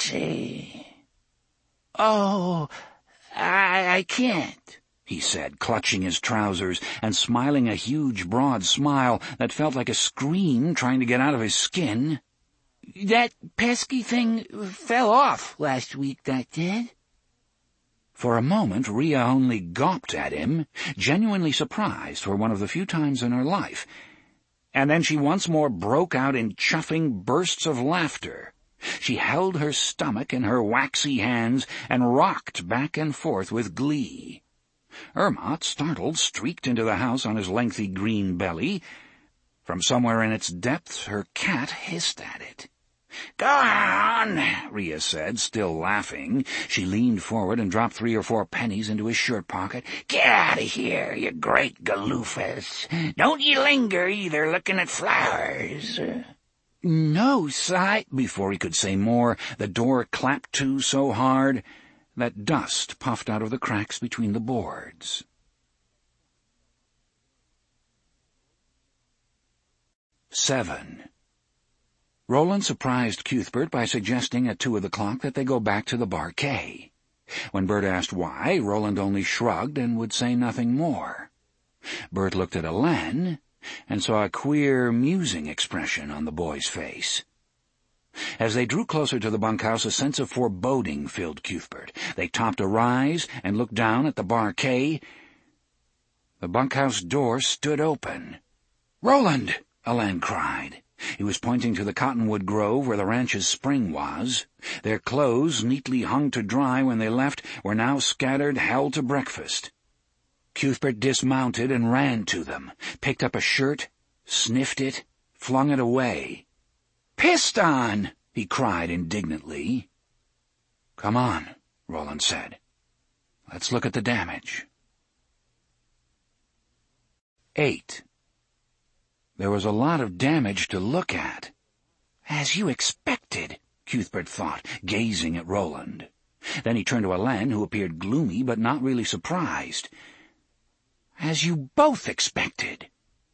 see. Oh, I can't, he said, clutching his trousers and smiling a huge, broad smile that felt like a scream trying to get out of his skin. That pesky thing fell off last week, that did. For a moment, Rhea only gawped at him, genuinely surprised for one of the few times in her life, and then she once more broke out in chuffing bursts of laughter. She held her stomach in her waxy hands and rocked back and forth with glee. Ermot, startled, streaked into the house on his lengthy green belly. From somewhere in its depths, her cat hissed at it. "Go on," Rhea said, still laughing. She leaned forward and dropped 3 or 4 pennies into his shirt pocket. "Get out of here, you great galoofus. Don't you linger either, looking at flowers." "No, Si." Before he could say more, the door clapped to so hard that dust puffed out of the cracks between the boards. 7. Roland surprised Cuthbert by suggesting at 2 o'clock that they go back to the Barquet. When Bert asked why, Roland only shrugged and would say nothing more. Bert looked at Elaine and saw a queer, musing expression on the boy's face. As they drew closer to the bunkhouse, a sense of foreboding filled Cuthbert. They topped a rise and looked down at the Barquet. The bunkhouse door stood open. "Roland!" Elaine cried. He was pointing to the cottonwood grove where the ranch's spring was. Their clothes, neatly hung to dry when they left, were now scattered hell to breakfast. Cuthbert dismounted and ran to them, picked up a shirt, sniffed it, flung it away. "Pissed on!" he cried indignantly. "Come on," Roland said. "Let's look at the damage." 8. There was a lot of damage to look at. "As you expected," Cuthbert thought, gazing at Roland. Then he turned to Elaine, who appeared gloomy but not really surprised. "As you both expected."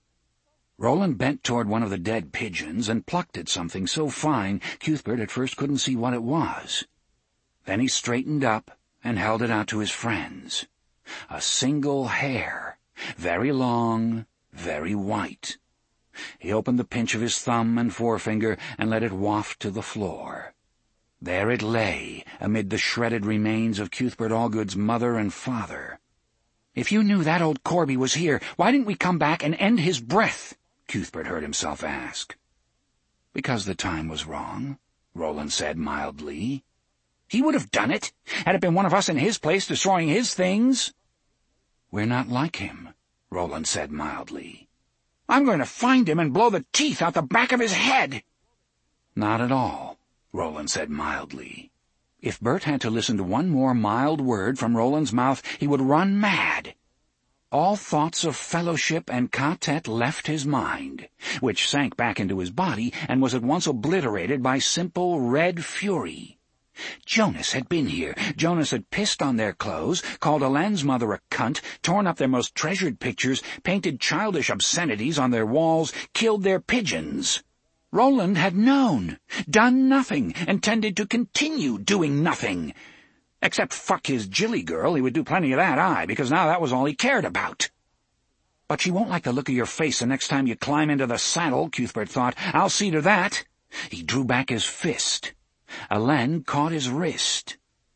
Roland bent toward one of the dead pigeons and plucked at something so fine Cuthbert at first couldn't see what it was. Then he straightened up and held it out to his friends. A single hair, very long, very white. He opened the pinch of his thumb and forefinger and let it waft to the floor. There it lay, amid the shredded remains of Cuthbert Allgood's mother and father. "If you knew that old Corby was here, why didn't we come back and end his breath?" Cuthbert heard himself ask. "Because the time was wrong," Roland said mildly. "He would have done it, had it been one of us in his place destroying his things." "We're not like him," Roland said mildly. "I'm going to find him and blow the teeth out the back of his head." "Not at all," Roland said mildly. If Bert had to listen to one more mild word from Roland's mouth, he would run mad. All thoughts of fellowship and quartet left his mind, which sank back into his body and was at once obliterated by simple red fury. Jonas had been here. Jonas had pissed on their clothes, called Elaine's mother a cunt, torn up their most treasured pictures, painted childish obscenities on their walls, killed their pigeons. Roland had known, done nothing, intended to continue doing nothing. Except fuck his Jilly girl, he would do plenty of that, because now that was all he cared about. "But she won't like the look of your face the next time you climb into the saddle," Cuthbert thought. "I'll see to that." He drew back his fist. Elaine caught his wrist.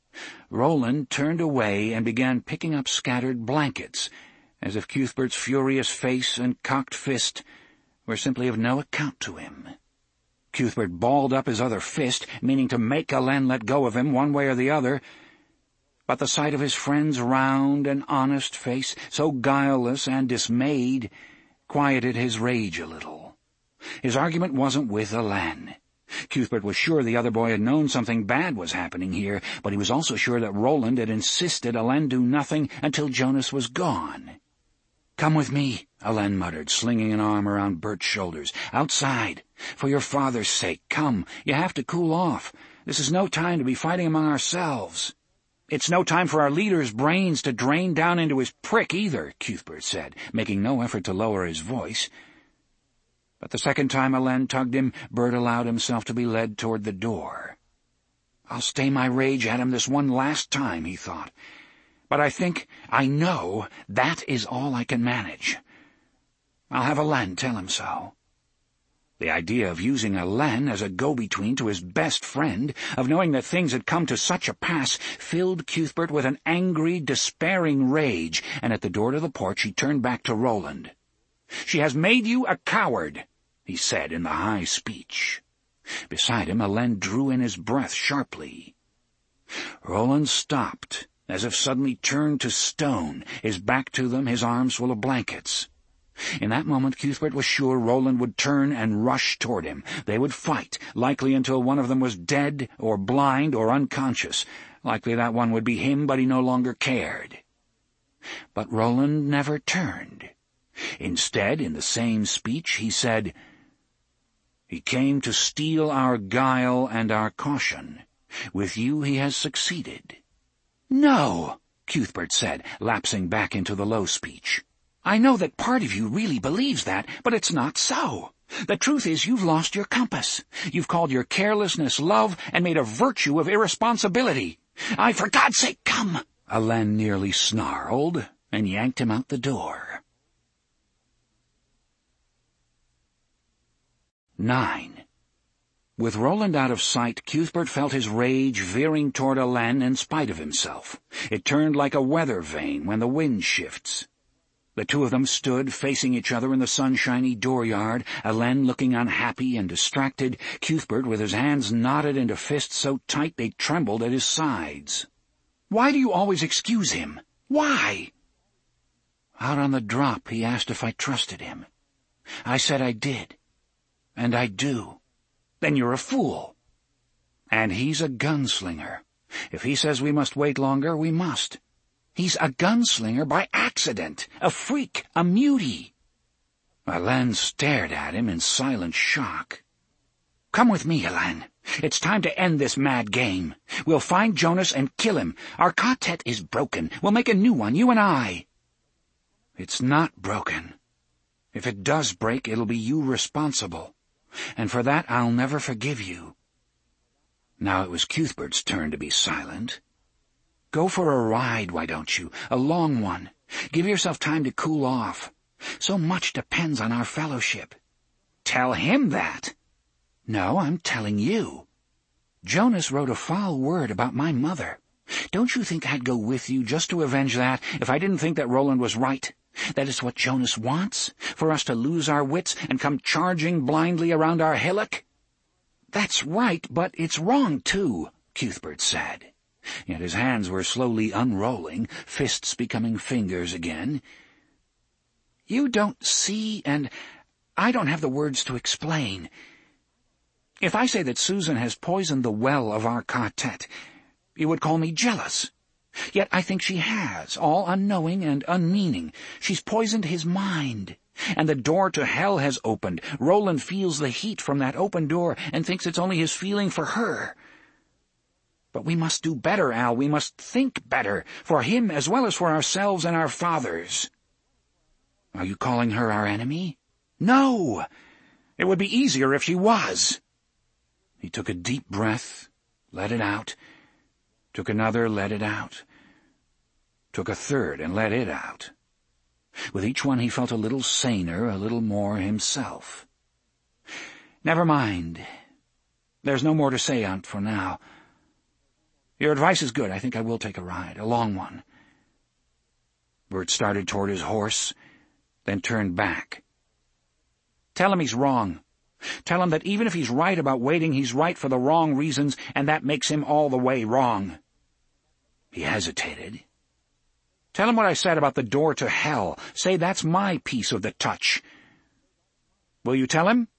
Roland turned away and began picking up scattered blankets, as if Cuthbert's furious face and cocked fist were simply of no account to him. Cuthbert balled up his other fist, meaning to make Elaine let go of him one way or the other, but the sight of his friend's round and honest face, so guileless and dismayed, quieted his rage a little. His argument wasn't with Elaine. Cuthbert was sure the other boy had known something bad was happening here, but he was also sure that Roland had insisted Elaine do nothing until Jonas was gone. "Come with me," Elaine muttered, slinging an arm around Bert's shoulders. "Outside. For your father's sake, come. You have to cool off. This is no time to be fighting among ourselves." "It's no time for our leader's brains to drain down into his prick either," Cuthbert said, making no effort to lower his voice. But the second time Elaine tugged him, Bert allowed himself to be led toward the door. I'll stay my rage at him this one last time, he thought. But I know that is all I can manage. I'll have Alen tell him so. The idea of using Alen as a go-between to his best friend, of knowing that things had come to such a pass, filled Cuthbert with an angry, despairing rage, and at the door to the porch he turned back to Roland. "She has made you a coward," he said in the high speech. Beside him, Alen drew in his breath sharply. Roland stopped, as if suddenly turned to stone, his back to them, his arms full of blankets. In that moment Cuthbert was sure Roland would turn and rush toward him. They would fight, likely until one of them was dead or blind or unconscious. Likely that one would be him, but he no longer cared. But Roland never turned. Instead, in the same speech, he said, "He came to steal our guile and our caution. With you he has succeeded." "No," Cuthbert said, lapsing back into the low speech. "I know that part of you really believes that, but it's not so. The truth is you've lost your compass. You've called your carelessness love and made a virtue of irresponsibility. For God's sake, come!" Alen nearly snarled and yanked him out the door. 9. With Roland out of sight, Cuthbert felt his rage veering toward Alen in spite of himself. It turned like a weather vane when the wind shifts. The two of them stood facing each other in the sunshiny dooryard, Alen looking unhappy and distracted, Cuthbert with his hands knotted into fists so tight they trembled at his sides. "Why do you always excuse him? Why?" Out on the drop he asked if I trusted him. I said I did. And I do. "Then you're a fool." "And he's a gunslinger. If he says we must wait longer, we must. He's a gunslinger by accident, a freak, a mutie." Alen stared at him in silent shock. "Come with me, Alen. It's time to end this mad game. We'll find Jonas and kill him. Our quartet is broken. We'll make a new one, you and I." "It's not broken. If it does break, it'll be you responsible. And for that I'll never forgive you." Now it was Cuthbert's turn to be silent. "Go for a ride, why don't you? A long one. Give yourself time to cool off. So much depends on our fellowship." "Tell him that." "No, I'm telling you. Jonas wrote a foul word about my mother. Don't you think I'd go with you just to avenge that if I didn't think that Roland was right? That is what Jonas wants, for us to lose our wits and come charging blindly around our hillock?" "That's right, but it's wrong, too," Cuthbert said. Yet his hands were slowly unrolling, fists becoming fingers again. "You don't see, and I don't have the words to explain. If I say that Susan has poisoned the well of our quartet, you would call me jealous. Yet I think she has, all unknowing and unmeaning. She's poisoned his mind, and the door to hell has opened. Roland feels the heat from that open door and thinks it's only his feeling for her. But we must do better, Al. We must think better, for him as well as for ourselves and our fathers." "Are you calling her our enemy?" "No! It would be easier if she was." He took a deep breath, let it out, took another, let it out, took a third and let it out. With each one he felt a little saner, a little more himself. "Never mind. There's no more to say, Aunt, for now. Your advice is good. I think I will take a ride, a long one." Bert started toward his horse, then turned back. "Tell him he's wrong. Tell him that even if he's right about waiting, he's right for the wrong reasons, and that makes him all the way wrong." He hesitated. "Tell him what I said about the door to hell. Say that's my piece of the touch." "Will you tell him?"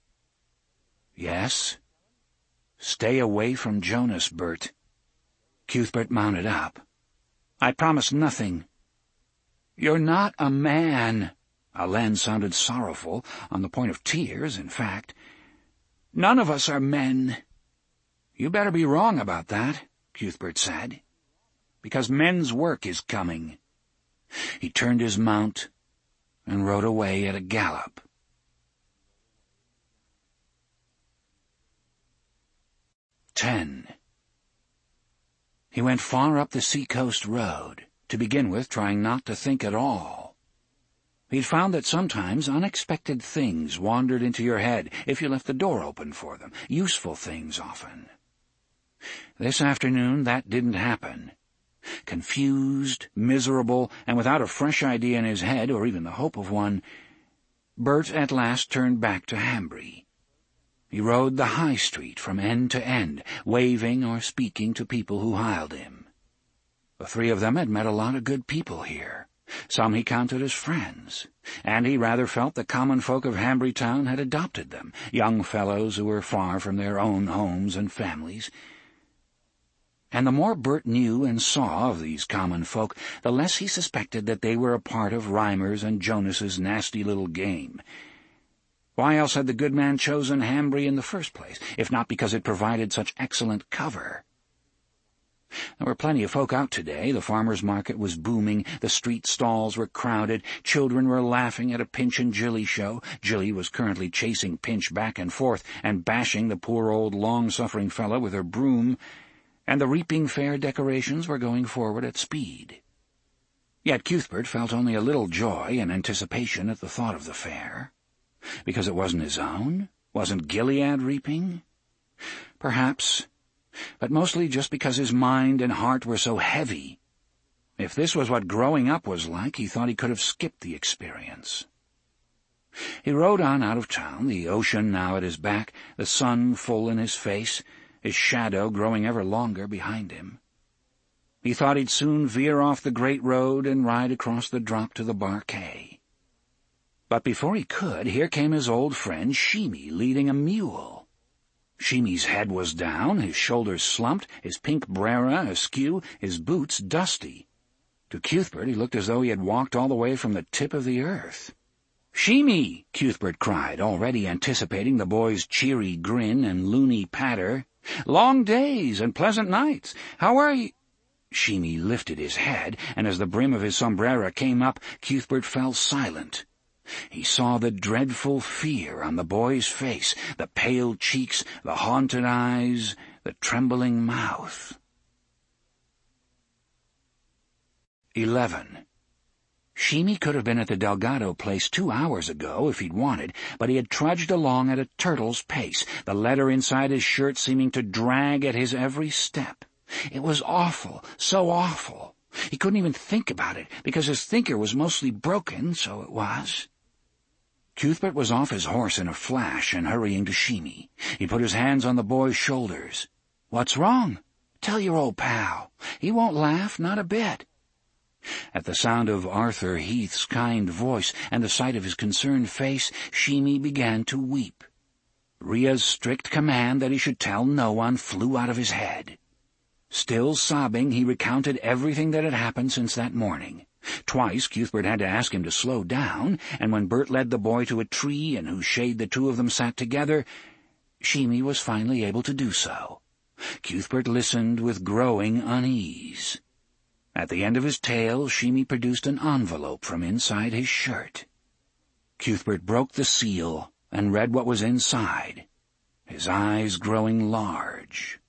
"Yes. Stay away from Jonas, Bert." Cuthbert mounted up. "I promise nothing." "You're not a man." Alen sounded sorrowful, on the point of tears, in fact. "None of us are men." "You better be wrong about that," Cuthbert said, "because men's work is coming." He turned his mount and rode away at a gallop. 10. He went far up the seacoast road, to begin with trying not to think at all. He'd found that sometimes unexpected things wandered into your head if you left the door open for them, useful things often. This afternoon that didn't happen. Confused, miserable, and without a fresh idea in his head, or even the hope of one, Bert at last turned back to Hambry. He rode the high street from end to end, waving or speaking to people who hailed him. The three of them had met a lot of good people here. Some he counted as friends, and he rather felt the common folk of Hambry Town had adopted them, young fellows who were far from their own homes and families. And the more Bert knew and saw of these common folk, the less he suspected that they were a part of Reimer's and Jonas's nasty little game. Why else had the good man chosen Hambry in the first place, if not because it provided such excellent cover? There were plenty of folk out today. The farmer's market was booming, the street stalls were crowded, children were laughing at a Pinch and Jilly show. Jilly was currently chasing Pinch back and forth and bashing the poor old long-suffering fellow with her broom, and the reaping fair decorations were going forward at speed. Yet Cuthbert felt only a little joy and anticipation at the thought of the fair. Because it wasn't his own? Wasn't Gilead reaping? Perhaps, but mostly just because his mind and heart were so heavy. If this was what growing up was like, he thought he could have skipped the experience. He rode on out of town, the ocean now at his back, the sun full in his face, his shadow growing ever longer behind him. He thought he'd soon veer off the great road and ride across the drop to the Bar Quay. But before he could, here came his old friend Sheemy leading a mule. Sheemy's head was down, his shoulders slumped, his pink brera askew, his boots dusty. To Cuthbert he looked as though he had walked all the way from the tip of the earth. "Sheemy!" Cuthbert cried, already anticipating the boy's cheery grin and loony patter. "Long days and pleasant nights. How are you?" Sheemy lifted his head, and as the brim of his sombrero came up, Cuthbert fell silent. He saw the dreadful fear on the boy's face, the pale cheeks, the haunted eyes, the trembling mouth. 11. Sheemy could have been at the Delgado place 2 hours ago if he'd wanted, but he had trudged along at a turtle's pace, the letter inside his shirt seeming to drag at his every step. It was awful, so awful. He couldn't even think about it, because his thinker was mostly broken, so it was. Cuthbert was off his horse in a flash and hurrying to Sheemy. He put his hands on the boy's shoulders. "What's wrong? Tell your old pal. He won't laugh, not a bit." At the sound of Arthur Heath's kind voice and the sight of his concerned face, Sheemy began to weep. Ria's strict command that he should tell no one flew out of his head. Still sobbing, he recounted everything that had happened since that morning. Twice Cuthbert had to ask him to slow down, and when Bert led the boy to a tree in whose shade the two of them sat together, Sheemy was finally able to do so. Cuthbert listened with growing unease. At the end of his tale, Sheemy produced an envelope from inside his shirt. Cuthbert broke the seal and read what was inside, his eyes growing large.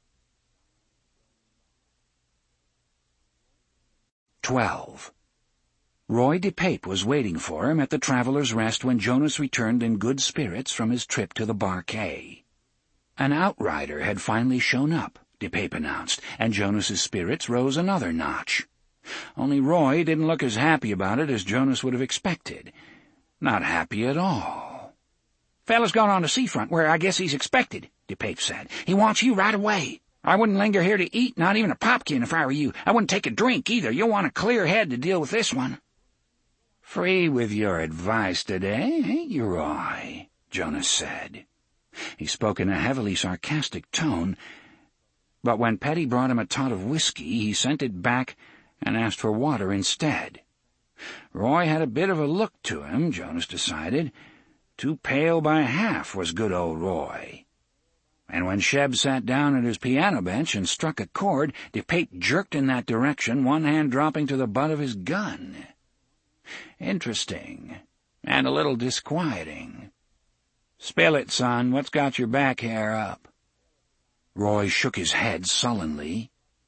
12. Roy DePape was waiting for him at the Traveller's Rest when Jonas returned in good spirits from his trip to the Bar Quay. An outrider had finally shown up, DePape announced, and Jonas's spirits rose another notch. Only Roy didn't look as happy about it as Jonas would have expected. Not happy at all. "Fella's gone on the seafront, where I guess he's expected," DePape said. "He wants you right away. I wouldn't linger here to eat, not even a popkin if I were you. I wouldn't take a drink either. You'll want a clear head to deal with this one." "Free with your advice today, ain't you, Roy?" Jonas said. He spoke in a heavily sarcastic tone, but when Petty brought him a tot of whiskey, he sent it back and asked for water instead. Roy had a bit of a look to him, Jonas decided. Too pale by half was good old Roy. And when Sheb sat down at his piano bench and struck a chord, DePape jerked in that direction, one hand dropping to the butt of his gun. Interesting, and a little disquieting. "Spill it, son. What's got your back hair up?" Roy shook his head sullenly.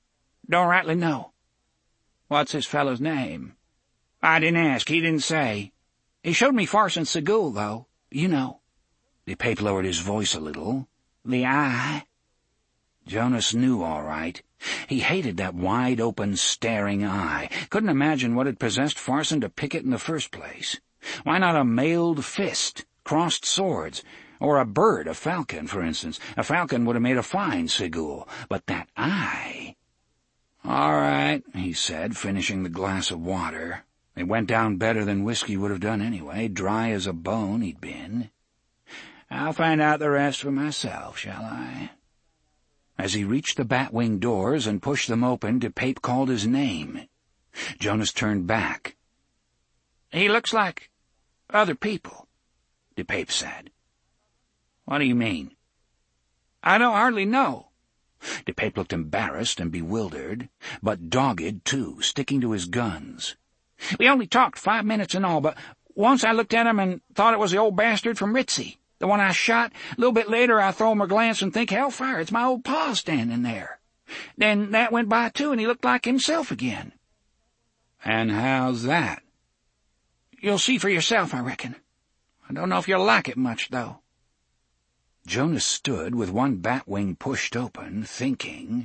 Don't rightly know. What's this fellow's name? I didn't ask. He didn't say. He showed me Farson Segul, though. You know. DePape lowered his voice a little. The eye. Jonas knew all right. He hated that wide-open, staring eye. Couldn't imagine what had possessed Farson to pick it in the first place. Why not a mailed fist, crossed swords, or a bird, a falcon, for instance? A falcon would have made a fine Segul, but that eye... All right, he said, finishing the glass of water. It went down better than whiskey would have done anyway, dry as a bone he'd been. I'll find out the rest for myself, shall I? As he reached the bat-wing doors and pushed them open, DePape called his name. Jonas turned back. He looks like other people, DePape said. What do you mean? I don't hardly know. DePape looked embarrassed and bewildered, but dogged, too, sticking to his guns. We only talked 5 minutes and all, but once I looked at him and thought it was the old bastard from Ritzy, the one I shot. A little bit later I throw him a glance and think, hellfire, it's my old pa standing there. Then that went by, too, and he looked like himself again. And how's that? You'll see for yourself, I reckon. I don't know if you'll like it much, though. Jonas stood with one bat-wing pushed open, thinking.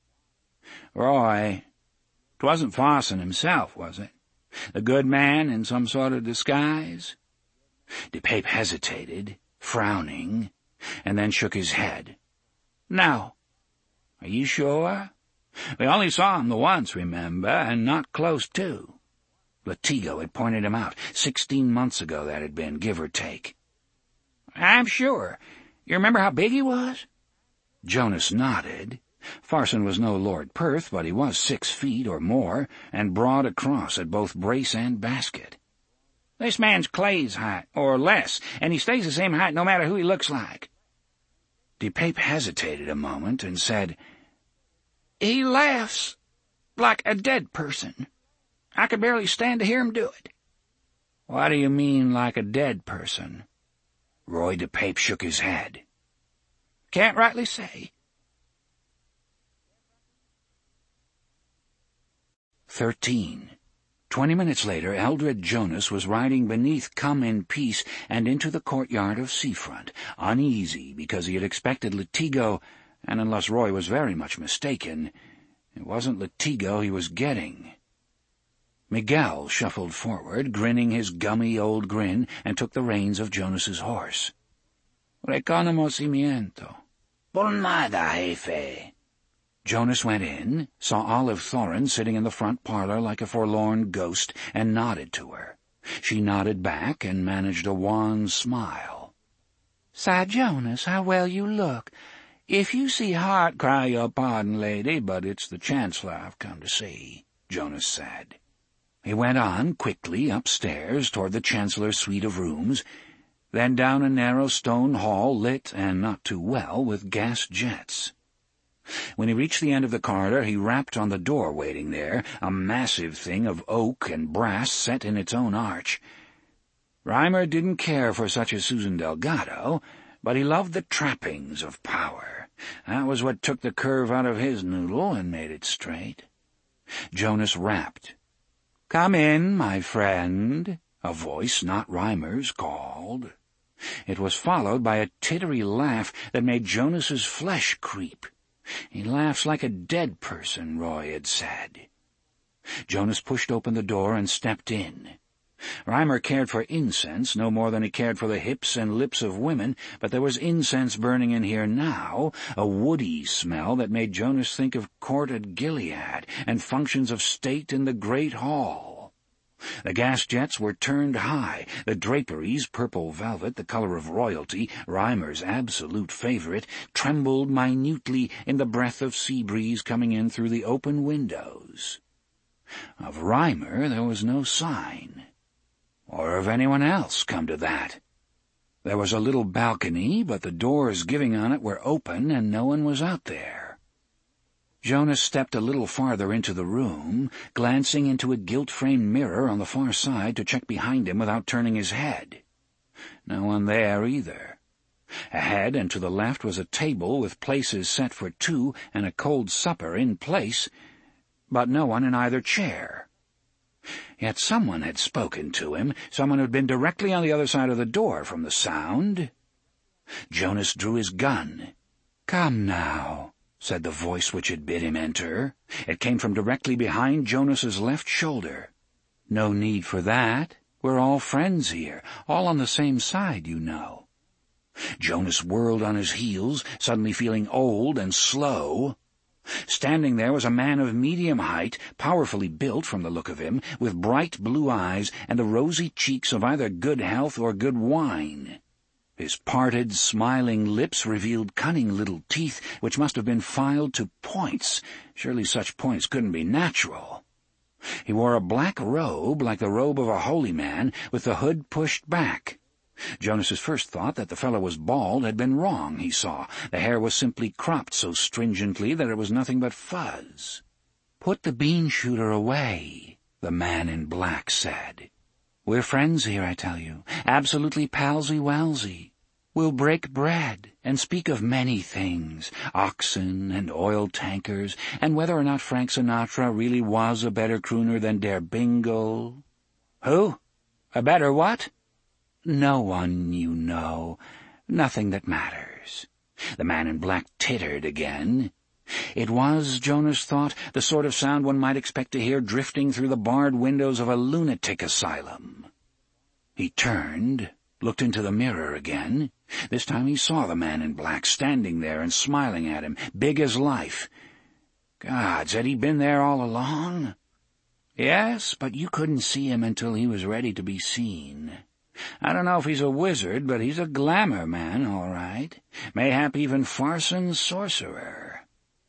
Roy, 'twasn't Farson himself, was it? The good man in some sort of disguise? DePape hesitated, frowning, and then shook his head. No. Are you sure? We only saw him the once, remember, and not close, too. Latigo had pointed him out. 16 months ago that had been, give or take. I'm sure. You remember how big he was? Jonas nodded. Farson was no Lord Perth, but he was 6 feet or more, and broad across at both brace and basket. This man's Clay's height, or less, and he stays the same height no matter who he looks like. DePape hesitated a moment and said, He laughs like a dead person. I could barely stand to hear him do it. What do you mean, like a dead person? Roy DePape shook his head. Can't rightly say. 13. 20 minutes later, Eldred Jonas was riding beneath Come in Peace and into the courtyard of Seafront, uneasy because he had expected Latigo, and unless Roy was very much mistaken, it wasn't Latigo he was getting. Miguel shuffled forward, grinning his gummy old grin, and took the reins of Jonas's horse. Reconocimiento. Bulmada, jefe. Jonas went in, saw Olive Thorin sitting in the front parlor like a forlorn ghost, and nodded to her. She nodded back and managed a wan smile. Sir Jonas, how well you look. If you see Hart, cry your pardon, lady, but it's the Chancellor I've come to see, Jonas said. He went on quickly upstairs toward the Chancellor's suite of rooms, then down a narrow stone hall lit, and not too well, with gas jets. When he reached the end of the corridor, he rapped on the door waiting there, a massive thing of oak and brass set in its own arch. Reimer didn't care for such as Susan Delgado, but he loved the trappings of power. That was what took the curve out of his noodle and made it straight. Jonas rapped. "Come in, my friend," a voice not Reimer's called. It was followed by a tittery laugh that made Jonas's flesh creep. He laughs like a dead person, Roy had said. Jonas pushed open the door and stepped in. Reimer cared for incense no more than he cared for the hips and lips of women, but there was incense burning in here now, a woody smell that made Jonas think of court at Gilead and functions of state in the great hall. The gas jets were turned high, the draperies, purple velvet, the color of royalty, Reimer's absolute favorite, trembled minutely in the breath of sea breeze coming in through the open windows. Of Reimer there was no sign. Or of anyone else, come to that. There was a little balcony, but the doors giving on it were open, and no one was out there. Jonas stepped a little farther into the room, glancing into a gilt-framed mirror on the far side to check behind him without turning his head. No one there either. Ahead and to the left was a table with places set for two and a cold supper in place, but no one in either chair. Yet someone had spoken to him, someone who'd been directly on the other side of the door from the sound. Jonas drew his gun. "Come now," said the voice which had bid him enter. It came from directly behind Jonas's left shoulder. "No need for that. We're all friends here, all on the same side, you know." Jonas whirled on his heels, suddenly feeling old and slow. Standing there was a man of medium height, powerfully built from the look of him, with bright blue eyes and the rosy cheeks of either good health or good wine. His parted, smiling lips revealed cunning little teeth which must have been filed to points. Surely such points couldn't be natural. He wore a black robe, like the robe of a holy man, with the hood pushed back. Jonas's first thought that the fellow was bald had been wrong, he saw. The hair was simply cropped so stringently that it was nothing but fuzz. "Put the bean shooter away," the man in black said. "We're friends here, I tell you, absolutely palsy-walsy. We'll break bread and speak of many things, oxen and oil tankers, and whether or not Frank Sinatra really was a better crooner than Der Bingle." "Who? A better what?" "No one, you know. Nothing that matters." The man in black tittered again. It was, Jonas thought, the sort of sound one might expect to hear drifting through the barred windows of a lunatic asylum. He turned, looked into the mirror again. This time he saw the man in black standing there and smiling at him, big as life. Gods, had he been there all along? Yes, but you couldn't see him until he was ready to be seen. I don't know if he's a wizard, but he's a glamour man, all right. Mayhap even Farson's sorcerer.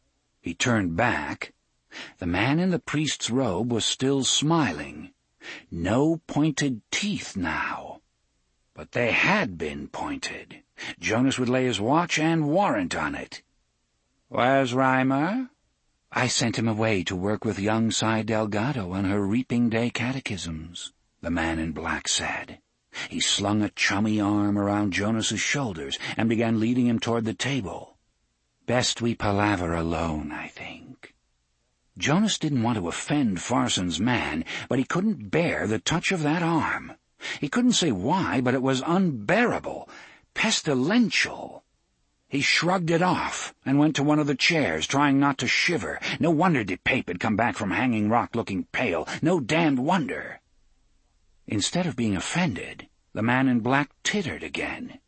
He turned back. The man in the priest's robe was still smiling. No pointed teeth now. But they had been pointed. Jonas would lay his watch and warrant on it. "Where's Reimer?" "I sent him away to work with young Cy Delgado on her Reaping Day catechisms," the man in black said. He slung a chummy arm around Jonas's shoulders and began leading him toward the table. "Best we palaver alone, I think." Jonas didn't want to offend Farson's man, but he couldn't bear the touch of that arm. He couldn't say why, but it was unbearable, pestilential. He shrugged it off and went to one of the chairs, trying not to shiver. No wonder DePape had come back from Hanging Rock looking pale. No damned wonder. Instead of being offended, the man in black tittered again.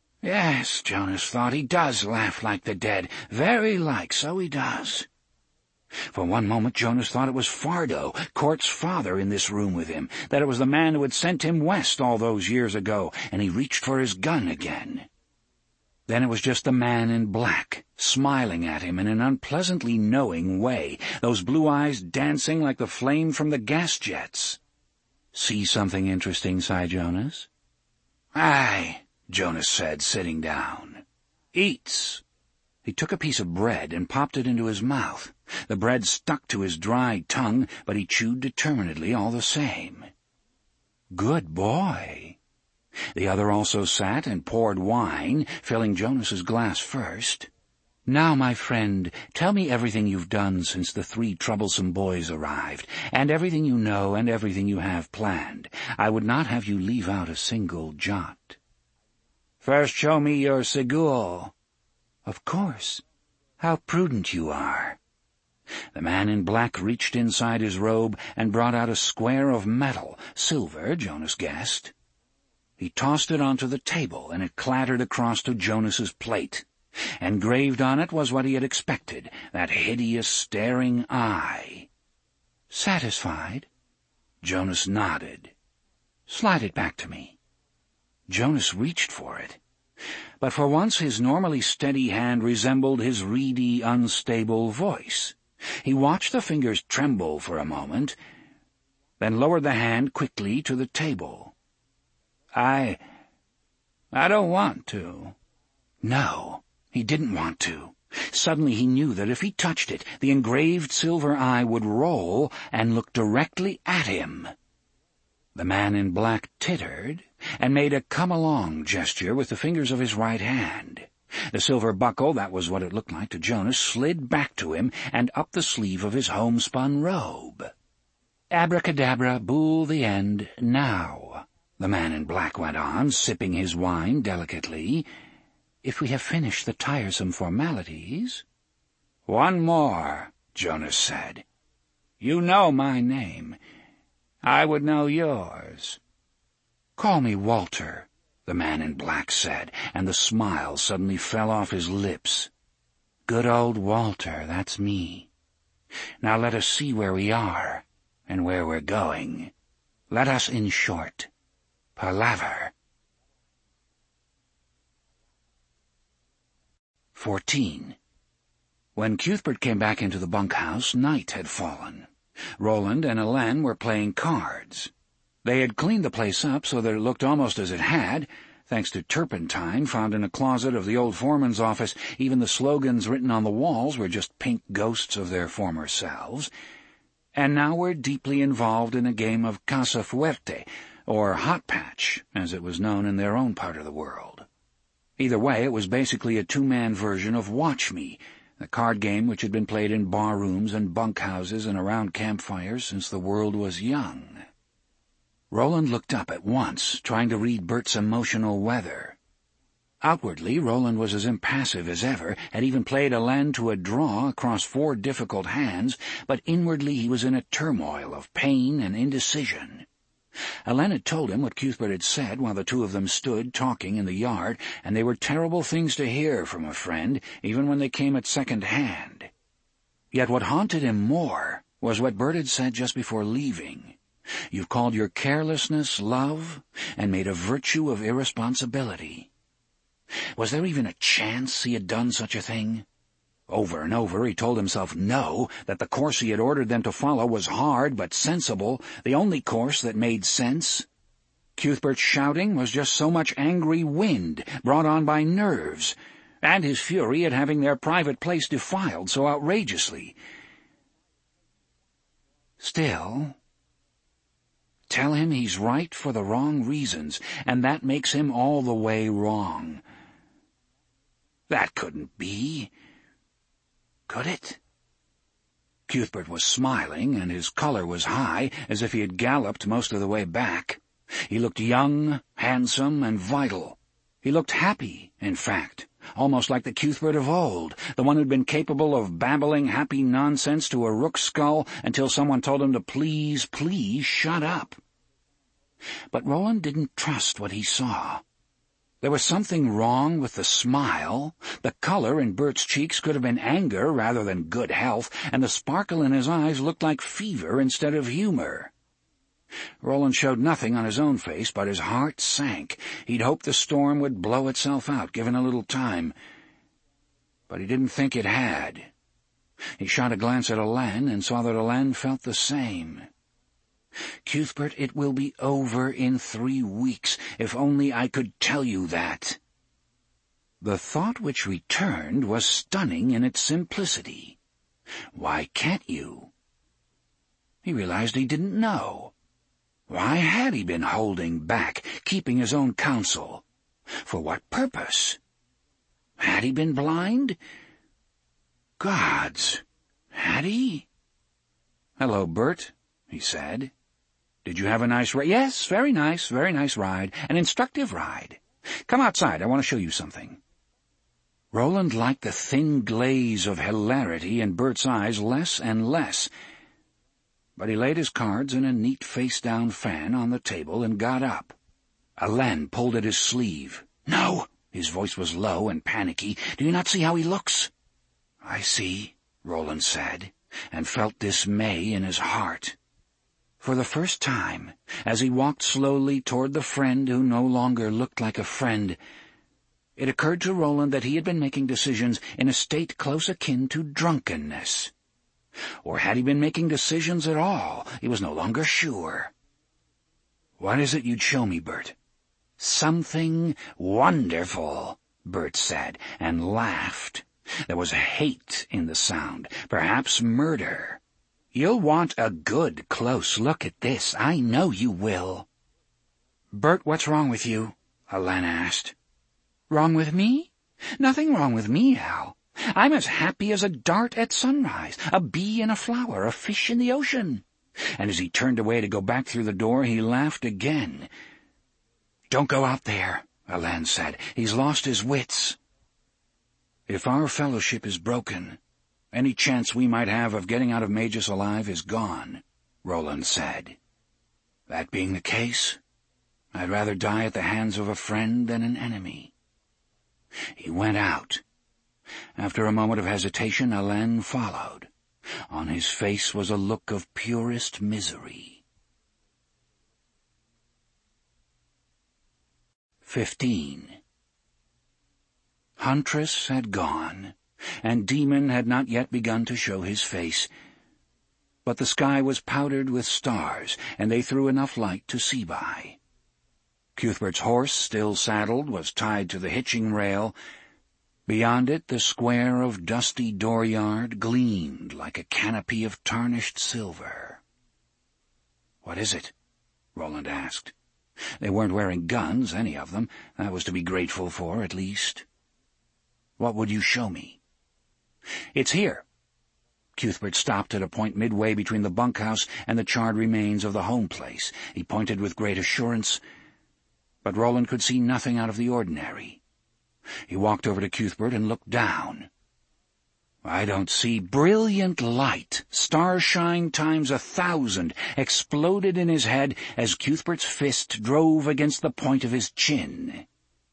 Yes, Jonas thought, he does laugh like the dead. Very like, so he does. For one moment Jonas thought it was Fardo, Court's father, in this room with him, that it was the man who had sent him west all those years ago, and he reached for his gun again. Then it was just the man in black, smiling at him in an unpleasantly knowing way, those blue eyes dancing like the flame from the gas jets. "See something interesting, Cy Jonas?" "Aye," Jonas said, sitting down. "Eats." He took a piece of bread and popped it into his mouth. The bread stuck to his dry tongue, but he chewed determinedly all the same. "Good boy." The other also sat and poured wine, filling Jonas's glass first. "Now, my friend, tell me everything you've done since the 3 troublesome boys arrived, and everything you know and everything you have planned. I would not have you leave out a single jot." "First show me your Segul." "Of course. How prudent you are." The man in black reached inside his robe and brought out a square of metal, silver, Jonas guessed. He tossed it onto the table, and it clattered across to Jonas's plate. Engraved on it was what he had expected, that hideous staring eye. "Satisfied?" Jonas nodded. "Slide it back to me." Jonas reached for it. But for once his normally steady hand resembled his reedy, unstable voice. He watched the fingers tremble for a moment, then lowered the hand quickly to the table. I don't want to." No, he didn't want to. Suddenly he knew that if he touched it, the engraved silver eye would roll and look directly at him. The man in black tittered and made a come-along gesture with the fingers of his right hand. The silver buckle, that was what it looked like to Jonas, slid back to him and up the sleeve of his homespun robe. "Abracadabra, Bool the end, now," the man in black went on, sipping his wine delicately. "If we have finished the tiresome formalities—" "One more," Jonas said. "You know my name. I would know yours." "Call me Walter," the man in black said, and the smile suddenly fell off his lips. "Good old Walter, that's me. Now let us see where we are, and where we're going. Let us, in short, palaver." 14. When Cuthbert came back into the bunkhouse, night had fallen. Roland and Helene were playing cards. They had cleaned the place up so that it looked almost as it had, thanks to turpentine found in a closet of the old foreman's office. Even the slogans written on the walls were just pink ghosts of their former selves. And now were deeply involved in a game of Casa Fuerte, or Hot Patch, as it was known in their own part of the world. Either way, it was basically a two-man version of Watch Me, the card game which had been played in bar-rooms and bunkhouses and around campfires since the world was young. Roland looked up at once, trying to read Bert's emotional weather. Outwardly, Roland was as impassive as ever, had even played Helene to a draw across 4 difficult hands, but inwardly he was in a turmoil of pain and indecision. Helene had told him what Cuthbert had said while the two of them stood talking in the yard, and they were terrible things to hear from a friend, even when they came at second hand. Yet what haunted him more was what Bert had said just before leaving. "You've called your carelessness love, and made a virtue of irresponsibility." Was there even a chance he had done such a thing? Over and over he told himself no, that the course he had ordered them to follow was hard but sensible, the only course that made sense. Cuthbert's shouting was just so much angry wind brought on by nerves, and his fury at having their private place defiled so outrageously. Still, tell him he's right for the wrong reasons, and that makes him all the way wrong. That couldn't be. Could it? Cuthbert was smiling, and his color was high, as if he had galloped most of the way back. He looked young, handsome, and vital. He looked happy, in fact, almost like the Cuthbert of old, the one who'd been capable of babbling happy nonsense to a rook's skull until someone told him to please, please shut up. But Roland didn't trust what he saw. There was something wrong with the smile. The color in Bert's cheeks could have been anger rather than good health, and the sparkle in his eyes looked like fever instead of humor. Roland showed nothing on his own face, but his heart sank. He'd hoped the storm would blow itself out, given a little time. But he didn't think it had. He shot a glance at Helene and saw that Helene felt the same. "Cuthbert, it will be over in 3 weeks. If only I could tell you that." The thought which returned was stunning in its simplicity. Why can't you? He realized he didn't know. Why had he been holding back, keeping his own counsel? For what purpose? Had he been blind? Gods, had he? "Hello, Bert," he said. "Did you have a nice ride?" "Yes, very nice ride. An instructive ride. Come outside, I want to show you something." Roland liked the thin glaze of hilarity in Bert's eyes less and less, but he laid his cards in a neat face-down fan on the table and got up. Helene pulled at his sleeve. "No!" His voice was low and panicky. "Do you not see how he looks?" "I see," Roland said, and felt dismay in his heart. For the first time, as he walked slowly toward the friend who no longer looked like a friend, it occurred to Roland that he had been making decisions in a state close akin to drunkenness. Or had he been making decisions at all? He was no longer sure. "What is it you'd show me, Bert?" "Something wonderful," Bert said, and laughed. There was hate in the sound, perhaps murder. "You'll want a good close look at this, I know you will." "Bert, what's wrong with you?" Helene asked. "Wrong with me? "Nothing wrong with me, Al. I'm as happy as a dart at sunrise, a bee in a flower, a fish in the ocean." And as he turned away to go back through the door, he laughed again. "Don't go out there," Alain said. "He's lost his wits." "If our fellowship is broken, any chance we might have of getting out of Magus alive is gone," Roland said. "That being the case, I'd rather die at the hands of a friend than an enemy." He went out. After a moment of hesitation, Alain followed. On his face was a look of purest misery. 15. Huntress had gone, and Demon had not yet begun to show his face, but the sky was powdered with stars, and they threw enough light to see by. Cuthbert's horse, still saddled, was tied to the hitching rail. Beyond it, the square of dusty dooryard gleamed like a canopy of tarnished silver. "What is it?" Roland asked. They weren't wearing guns, any of them. That was to be grateful for, at least. "What would you show me?" "It's here." Cuthbert stopped at a point midway between the bunkhouse and the charred remains of the home place. He pointed with great assurance, but Roland could see nothing out of the ordinary. He walked over to Cuthbert and looked down. "I don't see." Brilliant light, starshine times 1,000, exploded in his head as Cuthbert's fist drove against the point of his chin.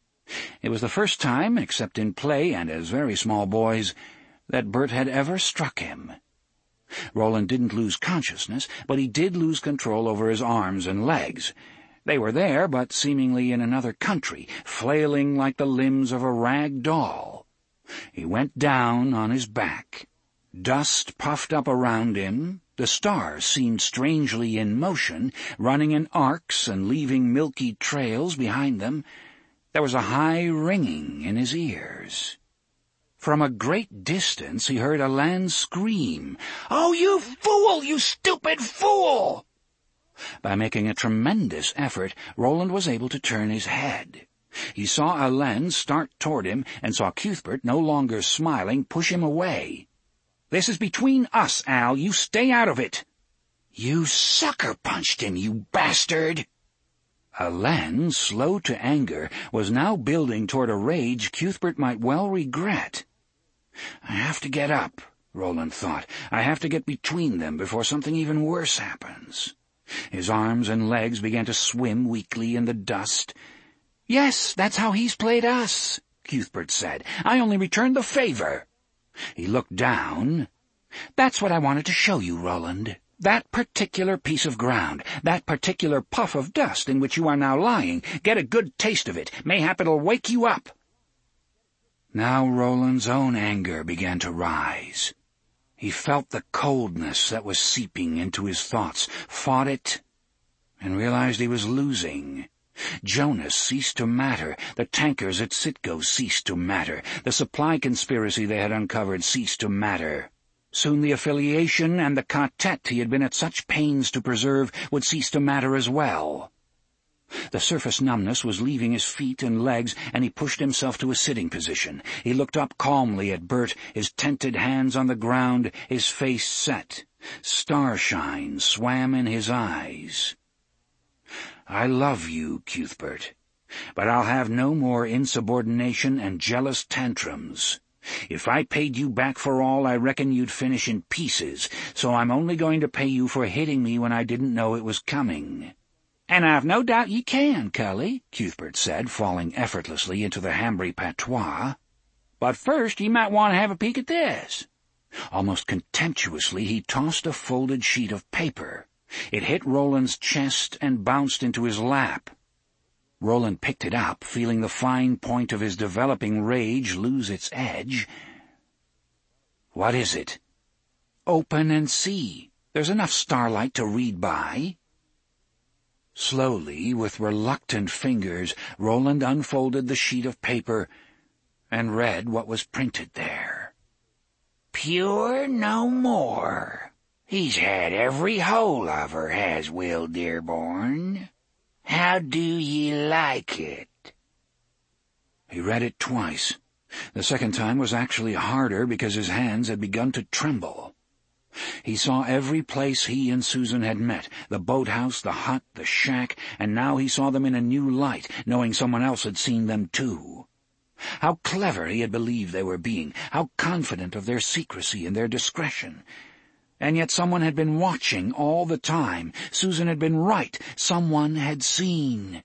It was the first time, except in play and as very small boys, that Bert had ever struck him. Roland didn't lose consciousness, but he did lose control over his arms and legs. They were there, but seemingly in another country, flailing like the limbs of a rag doll. He went down on his back. Dust puffed up around him. The stars seemed strangely in motion, running in arcs and leaving milky trails behind them. There was a high ringing in his ears. From a great distance he heard Alain scream, "Oh, you fool! You stupid fool!" By making a tremendous effort, Roland was able to turn his head. He saw Alain start toward him and saw Cuthbert, no longer smiling, push him away. "This is between us, Al. You stay out of it." "You sucker-punched him, you bastard!" Alain, slow to anger, was now building toward a rage Cuthbert might well regret. "I have to get up," Roland thought. "I have to get between them before something even worse happens." His arms and legs began to swim weakly in the dust. "Yes, that's how he's played us," Cuthbert said. "I only returned the favor." He looked down. "That's what I wanted to show you, Roland. That particular piece of ground, that particular puff of dust in which you are now lying. Get a good taste of it. Mayhap it'll wake you up." Now Roland's own anger began to rise. He felt the coldness that was seeping into his thoughts, fought it, and realized he was losing. Jonas ceased to matter. The tankers at Citgo ceased to matter. The supply conspiracy they had uncovered ceased to matter. Soon the affiliation and the quartet he had been at such pains to preserve would cease to matter as well. The surface numbness was leaving his feet and legs, and he pushed himself to a sitting position. He looked up calmly at Bert, his tented hands on the ground, his face set. Starshine swam in his eyes. "I love you, Cuthbert, but I'll have no more insubordination and jealous tantrums. If I paid you back for all, I reckon you'd finish in pieces, so I'm only going to pay you for hitting me when I didn't know it was coming." "And I've no doubt ye can, Cully," Cuthbert said, falling effortlessly into the Hambry patois. "But first ye might want to have a peek at this." Almost contemptuously he tossed a folded sheet of paper. It hit Roland's chest and bounced into his lap. Roland picked it up, feeling the fine point of his developing rage lose its edge. "What is it?" "Open and see. There's enough starlight to read by." Slowly, with reluctant fingers, Roland unfolded the sheet of paper and read what was printed there. "Pure no more. He's had every hole of her, has Will Dearborn. How do ye like it?" He read it twice, The second time was actually harder because his hands had begun to tremble. He saw every place he and Susan had met, the boathouse, the hut, the shack, and now he saw them in a new light, knowing someone else had seen them too. How clever he had believed they were being, how confident of their secrecy and their discretion. And yet someone had been watching all the time. Susan had been right. Someone had seen.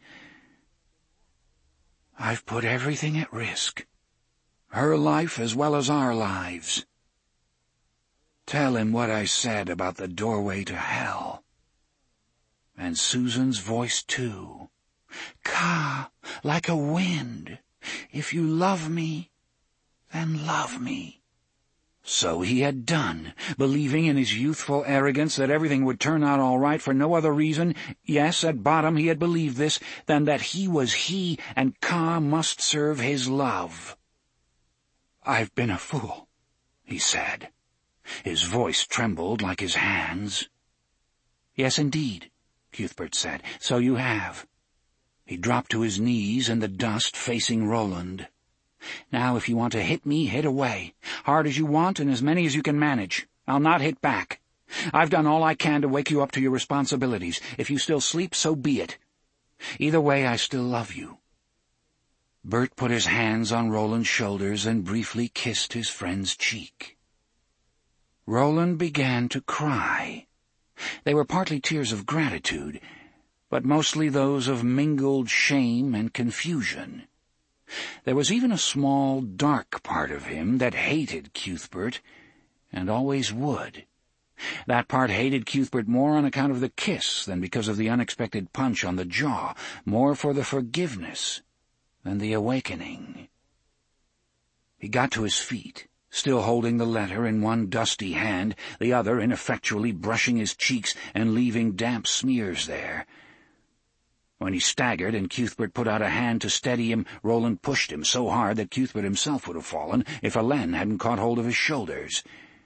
"I've put everything at risk. Her life as well as our lives. Tell him what I said about the doorway to hell." And Susan's voice, too. "Ka, like a wind. If you love me, then love me." So he had done, believing in his youthful arrogance that everything would turn out all right for no other reason, yes, at bottom he had believed this, than that he was he and Ka must serve his love. "I've been a fool," he said. His voice trembled like his hands. "Yes, indeed," Cuthbert said, "so you have." He dropped to his knees in the dust, facing Roland. "Now, if you want to hit me, hit away. Hard as you want and as many as you can manage. I'll not hit back. I've done all I can to wake you up to your responsibilities. If you still sleep, so be it. Either way, I still love you." Bert put his hands on Roland's shoulders and briefly kissed his friend's cheek. Roland began to cry. They were partly tears of gratitude, but mostly those of mingled shame and confusion. There was even a small, dark part of him that hated Cuthbert, and always would. That part hated Cuthbert more on account of the kiss than because of the unexpected punch on the jaw, more for the forgiveness than the awakening. He got to his feet, still holding the letter in one dusty hand, the other ineffectually brushing his cheeks and leaving damp smears there. When he staggered and Cuthbert put out a hand to steady him, Roland pushed him so hard that Cuthbert himself would have fallen if Ellen hadn't caught hold of his shoulders.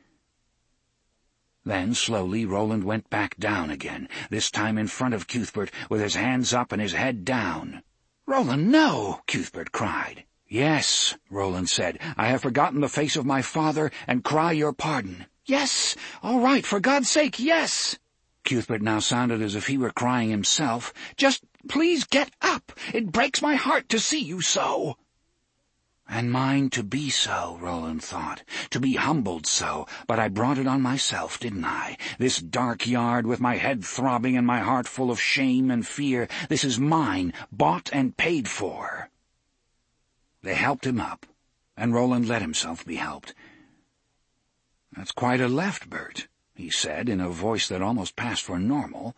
Then, slowly, Roland went back down again, this time in front of Cuthbert, with his hands up and his head down. "Roland, no!" Cuthbert cried. "Yes," Roland said, "I have forgotten the face of my father and cry your pardon." "Yes, all right, for God's sake, yes!" Cuthbert now sounded as if he were crying himself. "Just please get up. It breaks my heart to see you so." And mine to be so, Roland thought, to be humbled so, but I brought it on myself, didn't I? This dark yard with my head throbbing and my heart full of shame and fear, this is mine, bought and paid for. They helped him up, and Roland let himself be helped. "That's quite a left, Bert," he said in a voice that almost passed for normal.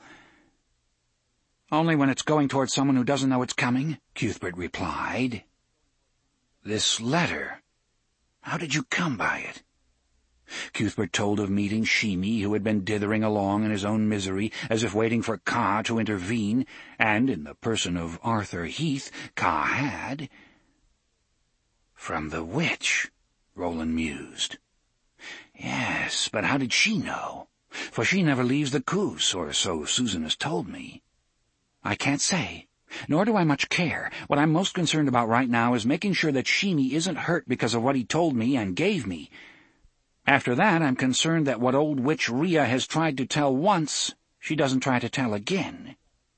"Only when it's going towards someone who doesn't know it's coming," Cuthbert replied. "This letter, how did you come by it?" Cuthbert told of meeting Sheemy, who had been dithering along in his own misery, as if waiting for Ka to intervene, and, in the person of Arthur Heath, Ka had. "From the witch," Roland mused. "Yes, but how did she know? For she never leaves the Coos, or so Susan has told me." "I can't say. Nor do I much care. What I'm most concerned about right now is making sure that Sheemy isn't hurt because of what he told me and gave me. After that, I'm concerned that what old witch Rhea has tried to tell once, she doesn't try to tell again."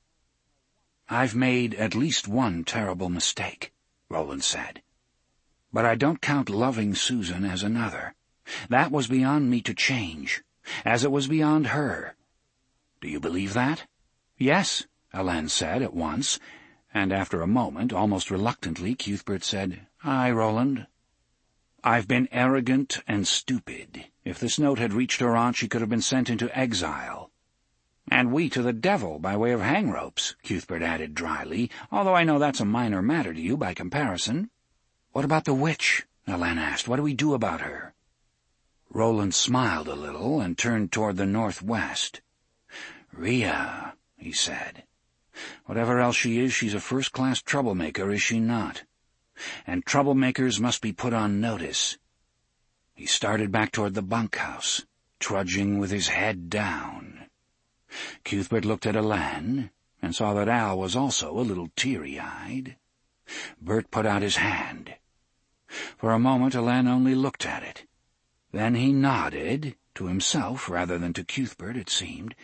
"I've made at least one terrible mistake," Roland said. "But I don't count loving Susan as another. That was beyond me to change, as it was beyond her. Do you believe that?" "Yes," Ellen said at once, and after a moment, almost reluctantly, Cuthbert said, "Aye, Roland. I've been arrogant and stupid. If this note had reached her aunt, she could have been sent into exile. And we to the devil by way of hang-ropes," Cuthbert added dryly, "although I know that's a minor matter to you by comparison." "What about the witch?" Ellen asked. "What do we do about her?" Roland smiled a little and turned toward the northwest. "Rhea," he said. "Whatever else she is, she's a first-class troublemaker, is she not? And troublemakers must be put on notice." He started back toward the bunkhouse, trudging with his head down. Cuthbert looked at Ellen and saw that Al was also a little teary-eyed. Bert put out his hand. For a moment Alan only looked at it. Then he nodded, to himself rather than to Cuthbert, it seemed,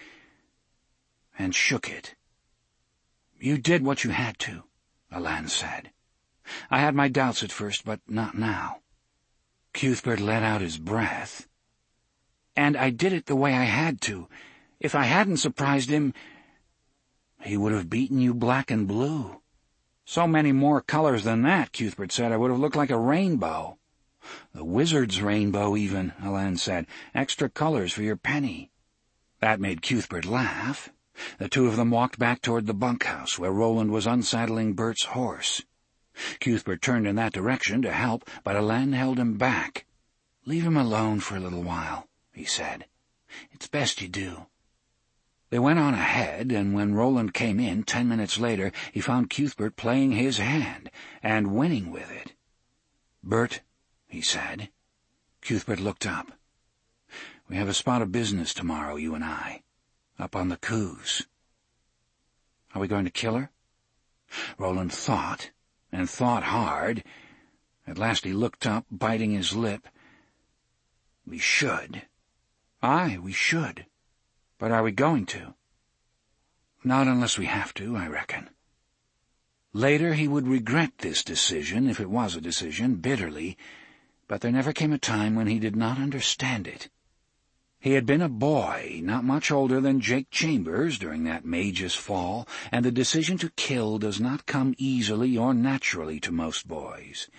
and shook it. "You did what you had to," Alan said. "I had my doubts at first, but not now." Cuthbert let out his breath. "And I did it the way I had to. If I hadn't surprised him, he would have beaten you black and blue." "So many more colors than that," Cuthbert said. "I would have looked like a rainbow." "The wizard's rainbow, even," Alan said. "Extra colors for your penny." That made Cuthbert laugh. The two of them walked back toward the bunkhouse, where Roland was unsaddling Bert's horse. Cuthbert turned in that direction to help, but Alan held him back. "Leave him alone for a little while," he said. "It's best you do." They went on ahead, and when Roland came in 10 minutes later, he found Cuthbert playing his hand, and winning with it. "Bert," he said. Cuthbert looked up. "We have a spot of business tomorrow, you and I, up on the Coos." "Are we going to kill her?" Roland thought, and thought hard. At last he looked up, biting his lip. "We should." "Aye, we should. But are we going to?" "Not unless we have to, I reckon." Later he would regret this decision, if it was a decision, bitterly, but there never came a time when he did not understand it. He had been a boy, not much older than Jake Chambers during that Mage's fall, and the decision to kill does not come easily or naturally to most boys.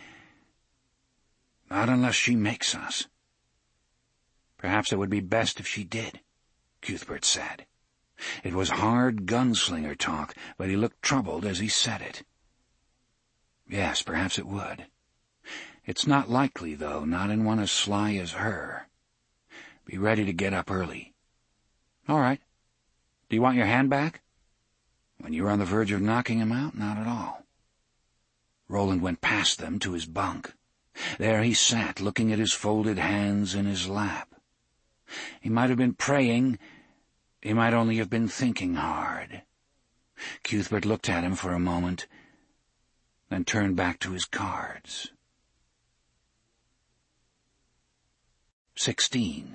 "Not unless she makes us." "Perhaps it would be best if she did," Cuthbert said. It was hard gunslinger talk, but he looked troubled as he said it. "Yes, perhaps it would. It's not likely, though, not in one as sly as her. Be ready to get up early." "All right. Do you want your hand back?" "When you were on the verge of knocking him out, not at all." Roland went past them to his bunk. There he sat, looking at his folded hands in his lap. He might have been praying. He might only have been thinking hard. Cuthbert looked at him for a moment, then turned back to his cards. 16.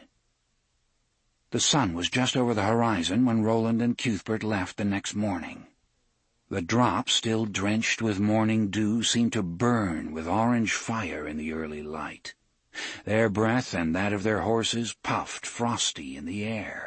The sun was just over the horizon when Roland and Cuthbert left the next morning. The drops, still drenched with morning dew, seemed to burn with orange fire in the early light. Their breath and that of their horses puffed frosty in the air.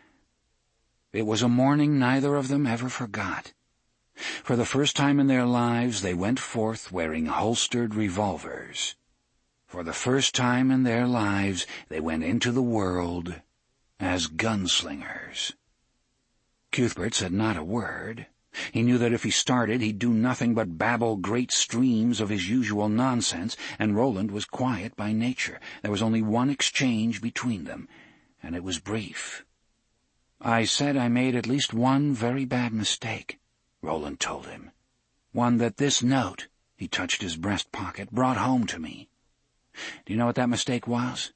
It was a morning neither of them ever forgot. For the first time in their lives they went forth wearing holstered revolvers. For the first time in their lives they went into the world as gunslingers. Cuthbert said not a word. He knew that if he started he'd do nothing but babble great streams of his usual nonsense, and Roland was quiet by nature. There was only one exchange between them, and it was brief. "I said I made at least one very bad mistake," Roland told him. "One that this note," he touched his breast pocket, "brought home to me. Do you know what that mistake was?"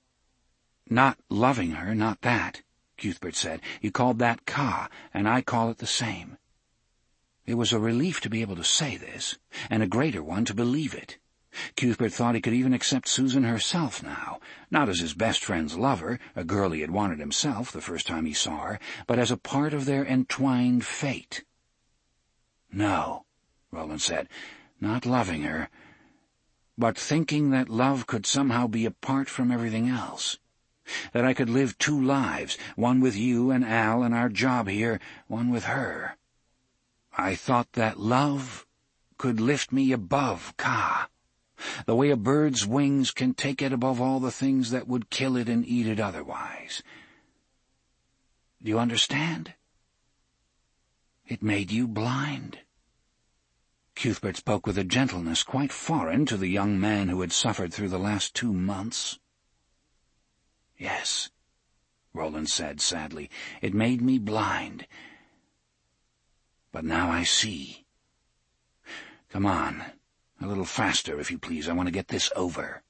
"Not loving her, not that," Cuthbert said. "You called that Ka, and I call it the same." It was a relief to be able to say this, and a greater one to believe it. Cuthbert thought he could even accept Susan herself now, not as his best friend's lover, a girl he had wanted himself the first time he saw her, but as a part of their entwined fate. "No," Roland said, "not loving her, but thinking that love could somehow be apart from everything else. That I could live two lives, one with you and Al and our job here, one with her. I thought that love could lift me above Ka, the way a bird's wings can take it above all the things that would kill it and eat it otherwise. Do you understand? It made you blind." Cuthbert spoke with a gentleness quite foreign to the young man who had suffered through the last 2 months. "Yes," Roland said sadly, "it made me blind. But now I see. Come on, a little faster, if you please. I want to get this over."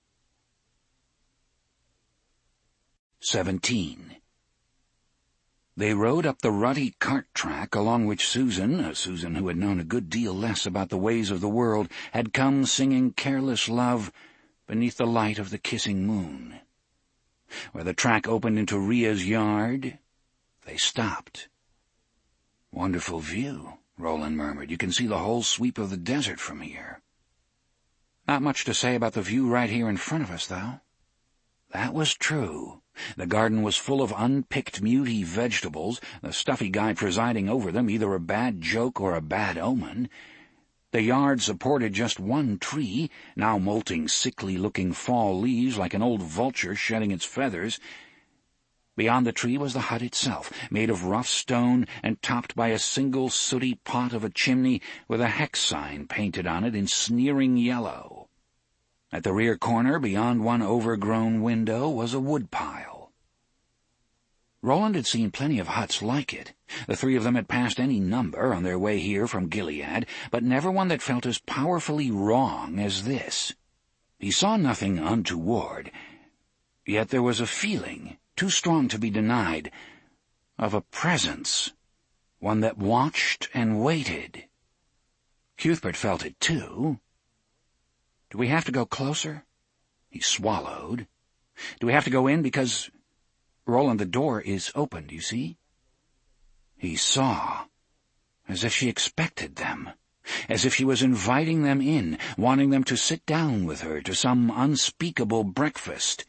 17. They rode up the rutty cart track along which Susan, a Susan who had known a good deal less about the ways of the world, had come singing careless love beneath the light of the kissing moon. Where the track opened into Ria's yard, they stopped. "Wonderful view," Roland murmured. "You can see the whole sweep of the desert from here." "Not much to say about the view right here in front of us, though." That was true. The garden was full of unpicked muty vegetables, the stuffy guy presiding over them either a bad joke or a bad omen. The yard supported just one tree, now molting sickly-looking fall leaves like an old vulture shedding its feathers. Beyond the tree was the hut itself, made of rough stone and topped by a single sooty pot of a chimney with a hex sign painted on it in sneering yellow. At the rear corner, beyond one overgrown window, was a woodpile. Roland had seen plenty of huts like it. The three of them had passed any number on their way here from Gilead, but never one that felt as powerfully wrong as this. He saw nothing untoward, yet there was a feeling, too strong to be denied, of a presence, one that watched and waited. Cuthbert felt it, too. "Do we have to go closer?" He swallowed. "Do we have to go in because, Roland, the door is opened, you see?" He saw, as if she expected them, as if she was inviting them in, wanting them to sit down with her to some unspeakable breakfast.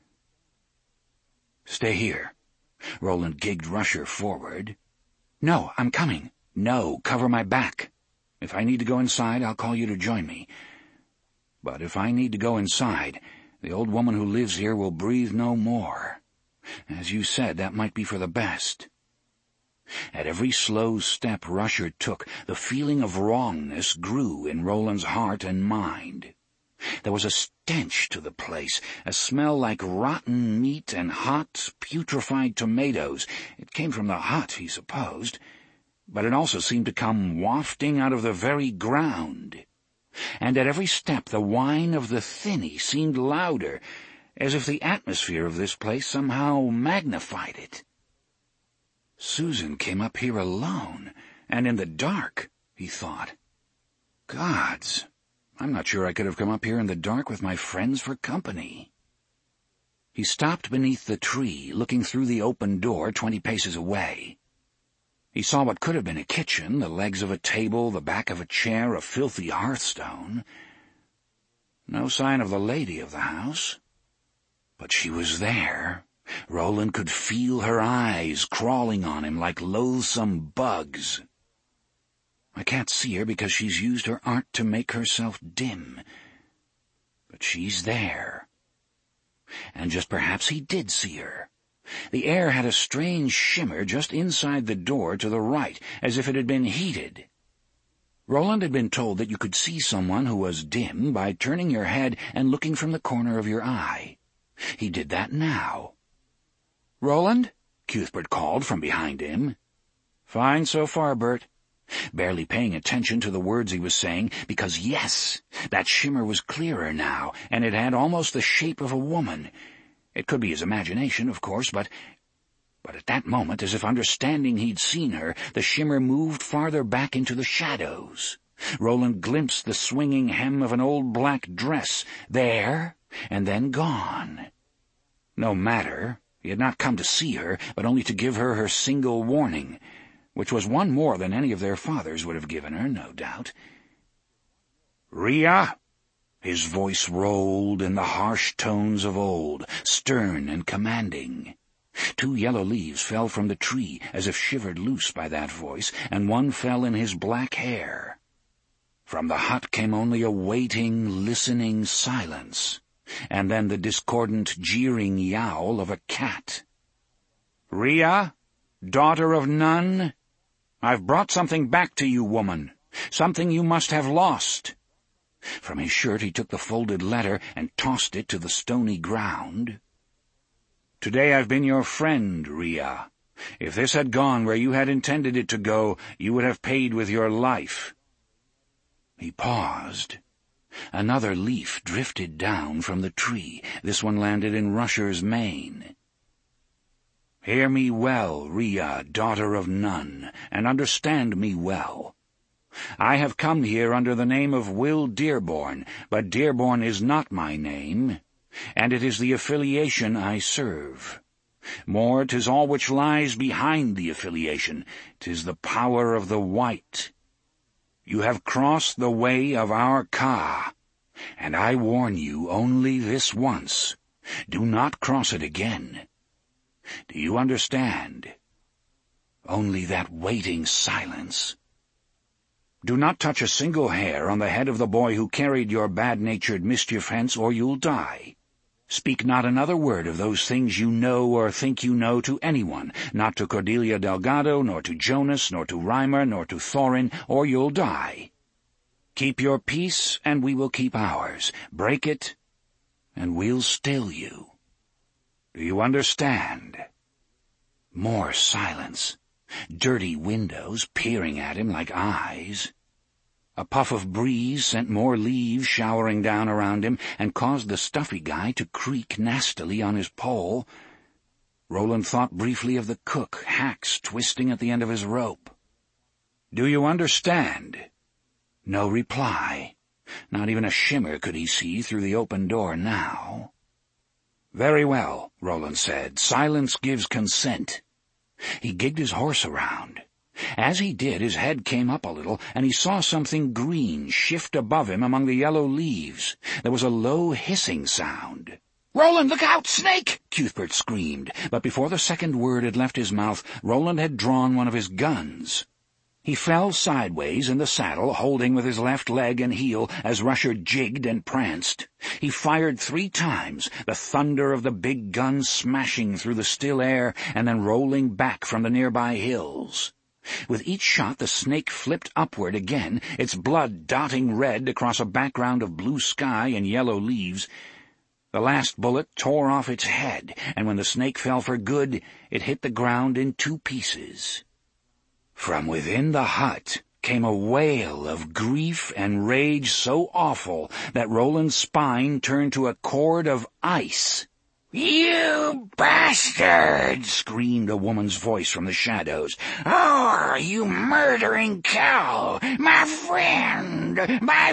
"Stay here." Roland gigged Rusher forward. "No, I'm coming." "No, cover my back. If I need to go inside, I'll call you to join me. But if I need to go inside, the old woman who lives here will breathe no more. As you said, that might be for the best." At every slow step Rusher took, the feeling of wrongness grew in Roland's heart and mind. There was a stench to the place, a smell like rotten meat and hot, putrefied tomatoes. It came from the hut, he supposed, but it also seemed to come wafting out of the very ground. And at every step the whine of the thinny seemed louder, as if the atmosphere of this place somehow magnified it. Susan came up here alone, and in the dark, he thought. Gods, I'm not sure I could have come up here in the dark with my friends for company. He stopped beneath the tree, looking through the open door 20 paces away. He saw what could have been a kitchen, the legs of a table, the back of a chair, a filthy hearthstone. No sign of the lady of the house. But she was there. Roland could feel her eyes crawling on him like loathsome bugs. I can't see her because she's used her art to make herself dim. But she's there. And just perhaps he did see her. The air had a strange shimmer just inside the door to the right, as if it had been heated. Roland had been told that you could see someone who was dim by turning your head and looking from the corner of your eye. He did that now. "Roland?" Cuthbert called from behind him. "Fine so far, Bert." Barely paying attention to the words he was saying, because yes, that shimmer was clearer now, and it had almost the shape of a woman. It could be his imagination, of course, but at that moment, as if understanding he'd seen her, the shimmer moved farther back into the shadows. Roland glimpsed the swinging hem of an old black dress, there, and then gone. No matter, he had not come to see her, but only to give her her single warning, which was one more than any of their fathers would have given her, no doubt. "Ria!" His voice rolled in the harsh tones of old, stern and commanding. 2 yellow leaves fell from the tree, as if shivered loose by that voice, and one fell in his black hair. From the hut came only a waiting, listening silence, and then the discordant, jeering yowl of a cat. "Ria, daughter of none, I've brought something back to you, woman, something you must have lost." From his shirt he took the folded letter and tossed it to the stony ground. "Today I've been your friend, Ria. If this had gone where you had intended it to go, you would have paid with your life." He paused. Another leaf drifted down from the tree. This one landed in Rusher's mane. Hear me well, Rhea, daughter of Nun, and understand me well. I have come here under the name of Will Dearborn, but Dearborn is not my name, and it is the affiliation I serve. More, 'tis all which lies behind the affiliation. 'Tis the power of the White. You have crossed the way of our Ka, and I warn you only this once. Do not cross it again. Do you understand? Only that waiting silence. Do not touch a single hair on the head of the boy who carried your bad-natured mischief hence, or you'll die. Speak not another word of those things you know or think you know to anyone, not to Cordelia Delgado, nor to Jonas, nor to Reimer, nor to Thorin, or you'll die. Keep your peace, and we will keep ours. Break it, and we'll still you. Do you understand? More silence. Dirty windows peering at him like eyes. A puff of breeze sent more leaves showering down around him and caused the stuffy guy to creak nastily on his pole. Roland thought briefly of the cook, Hax, twisting at the end of his rope. Do you understand? No reply. Not even a shimmer could he see through the open door now. Very well, Roland said. Silence gives consent. He gigged his horse around. As he did, his head came up a little, and he saw something green shift above him among the yellow leaves. There was a low hissing sound. "Roland, look out! Snake!" Cuthbert screamed, but before the second word had left his mouth, Roland had drawn one of his guns. He fell sideways in the saddle, holding with his left leg and heel as Rusher jigged and pranced. He fired 3 times, the thunder of the big gun smashing through the still air and then rolling back from the nearby hills. With each shot the snake flipped upward again, its blood dotting red across a background of blue sky and yellow leaves. The last bullet tore off its head, and when the snake fell for good, it hit the ground in 2 pieces. From within the hut came a wail of grief and rage so awful that Roland's spine turned to a cord of ice. "You bastard!" screamed a woman's voice from the shadows. "Oh, you murdering cow! My friend! My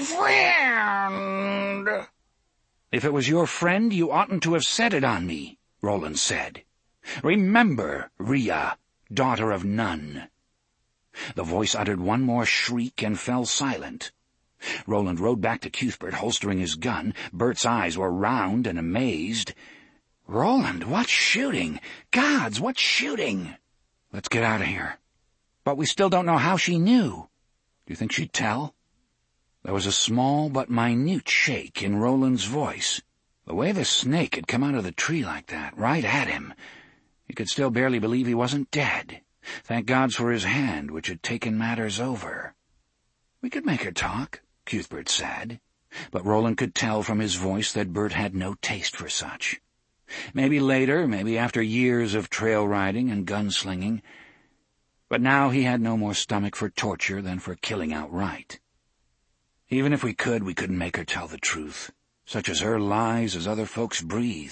friend!" "If it was your friend, you oughtn't to have set it on me," Roland said. "Remember, Rhea, daughter of Nun." The voice uttered one more shriek and fell silent. Roland rode back to Cuthbert, holstering his gun. Bert's eyes were round and amazed. "Roland, what's shooting? Gods, what's shooting?" "Let's get out of here." "But we still don't know how she knew." "Do you think she'd tell?" There was a small but minute shake in Roland's voice. The way the snake had come out of the tree like that, right at him, he could still barely believe he wasn't dead. Thank God for his hand, which had taken matters over. "We could make her talk," Cuthbert said, but Roland could tell from his voice that Bert had no taste for such. Maybe later, maybe after years of trail riding and gunslinging, but now he had no more stomach for torture than for killing outright. Even if we couldn't make her tell the truth, such as her lies as other folks breathe.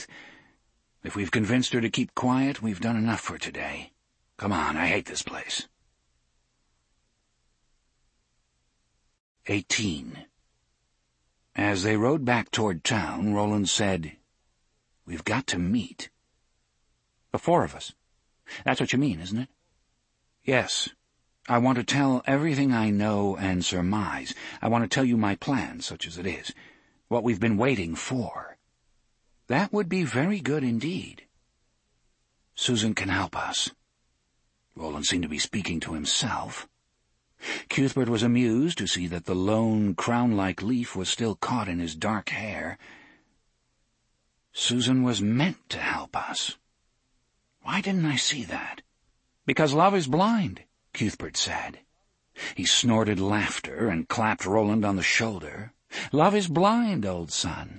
If we've convinced her to keep quiet, we've done enough for today. Come on, I hate this place. 18. As they rode back toward town, Roland said, "We've got to meet." "The 4 of us. That's what you mean, isn't it?" "Yes. I want to tell everything I know and surmise. I want to tell you my plan, such as it is, what we've been waiting for." "That would be very good indeed." "Susan can help us." Roland seemed to be speaking to himself. Cuthbert was amused to see that the lone, crown-like leaf was still caught in his dark hair. Susan was meant to help us. Why didn't I see that? "Because love is blind," Cuthbert said. He snorted laughter and clapped Roland on the shoulder. "Love is blind, old son."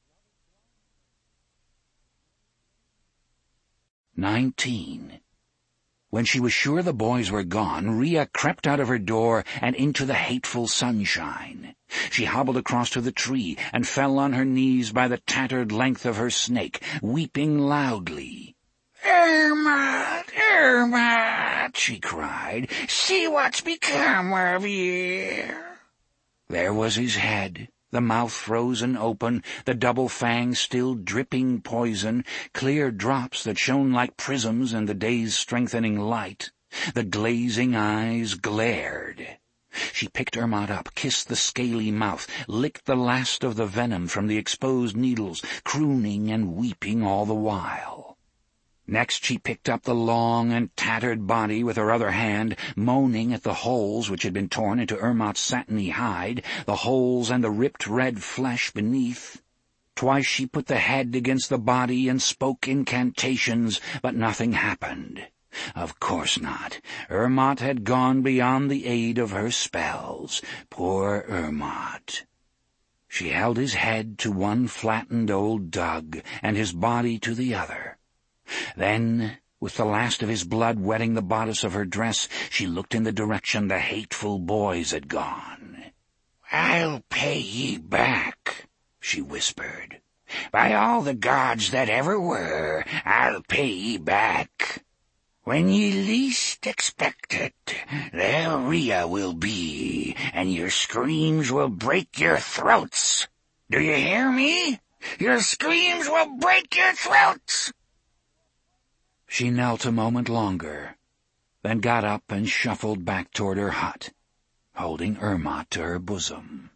19. When she was sure the boys were gone, Rhea crept out of her door and into the hateful sunshine. She hobbled across to the tree and fell on her knees by the tattered length of her snake, weeping loudly. "Ermot, Ermot," she cried. "See what's become of ye." There was his head, the mouth frozen open, the double fangs still dripping poison, clear drops that shone like prisms in the day's strengthening light. The glazing eyes glared. She picked Ermot up, kissed the scaly mouth, licked the last of the venom from the exposed needles, crooning and weeping all the while. Next she picked up the long and tattered body with her other hand, moaning at the holes which had been torn into Ermot's satiny hide, the holes and the ripped red flesh beneath. Twice she put the head against the body and spoke incantations, but nothing happened. Of course not. Ermot had gone beyond the aid of her spells. Poor Ermot. She held his head to one flattened old dug, and his body to the other. Then, with the last of his blood wetting the bodice of her dress, she looked in the direction the hateful boys had gone. "I'll pay ye back," she whispered. "By all the gods that ever were, I'll pay ye back. When ye least expect it, there Rhea will be, and your screams will break your throats. Do you hear me? Your screams will break your throats!" She knelt a moment longer, then got up and shuffled back toward her hut, holding Ermot to her bosom.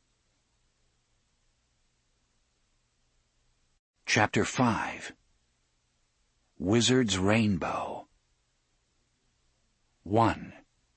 Chapter 5. Wizard's Rainbow. 1.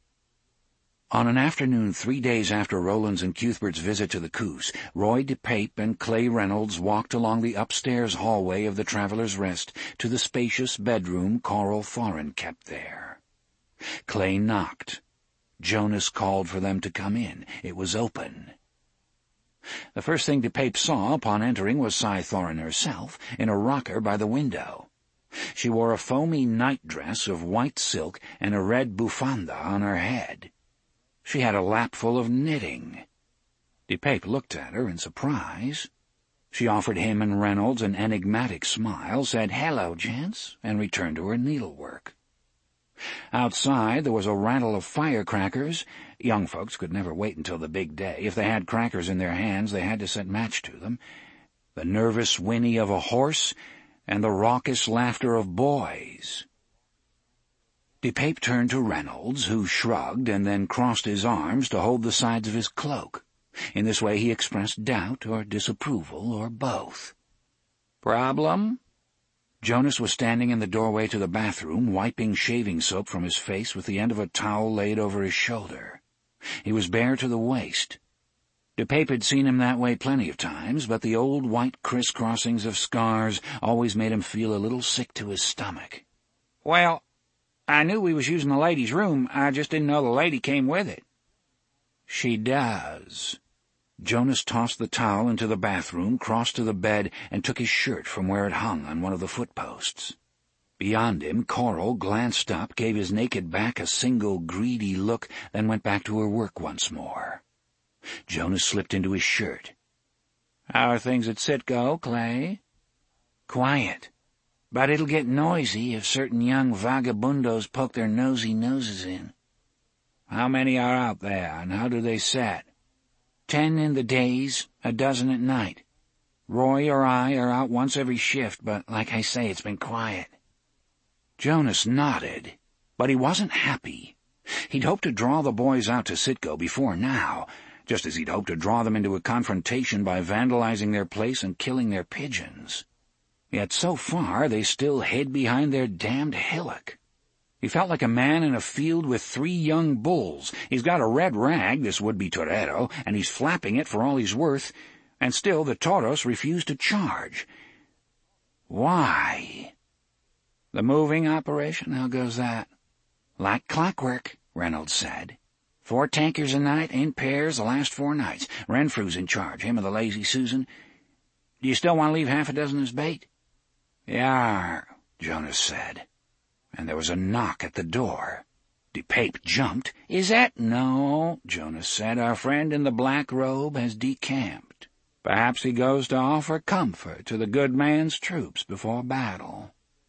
On an afternoon 3 days after Roland's and Cuthbert's visit to the Coos, Roy DePape and Clay Reynolds walked along the upstairs hallway of the Traveller's Rest to the spacious bedroom Coral Thorin kept there. Clay knocked. Jonas called for them to come in. It was open. The first thing DePape saw upon entering was Cy Thorin herself, in a rocker by the window. She wore a foamy nightdress of white silk and a red bufanda on her head. She had a lap full of knitting. DePape looked at her in surprise. She offered him and Reynolds an enigmatic smile, said, "Hello, gents," and returned to her needlework. Outside there was a rattle of firecrackers. Young folks could never wait until the big day. If they had crackers in their hands, they had to set match to them. The nervous whinny of a horse and the raucous laughter of boys. DePape turned to Reynolds, who shrugged and then crossed his arms to hold the sides of his cloak. In this way he expressed doubt or disapproval or both. "Problem?" Jonas was standing in the doorway to the bathroom, wiping shaving soap from his face with the end of a towel laid over his shoulder. He was bare to the waist. DePape had seen him that way plenty of times, but the old white crisscrossings of scars always made him feel a little sick to his stomach. "Well, I knew we was using the lady's room. I just didn't know the lady came with it." "She does." Jonas tossed the towel into the bathroom, crossed to the bed, and took his shirt from where it hung on one of the footposts. Beyond him, Coral glanced up, gave his naked back a single greedy look, then went back to her work once more. Jonas slipped into his shirt. "How are things at Sitco, Clay?" "Quiet. But it'll get noisy if certain young vagabundos poke their nosy noses in." "How many are out there, and how do they set?" 10 in the days, a dozen at night. Roy or I are out once every shift, but like I say, it's been quiet." Jonas nodded, but he wasn't happy. He'd hoped to draw the boys out to Sitco before now, just as he'd hoped to draw them into a confrontation by vandalizing their place and killing their pigeons. Yet so far they still hid behind their damned hillock. He felt like a man in a field with 3 young bulls. He's got a red rag, this would-be torero, and he's flapping it for all he's worth, and still the toros refuse to charge. Why? "The moving operation, how goes that?" "Like clockwork," Reynolds said. 4 tankers a night, in pairs, the last 4 nights. Renfrew's in charge, him and the lazy Susan. Do you still want to leave half a dozen as bait?" "Yar," Jonas said. And there was a knock at the door. DePape jumped. "Is that—" "No," Jonas said. "Our friend in the black robe has decamped. Perhaps he goes to offer comfort to the good man's troops before battle."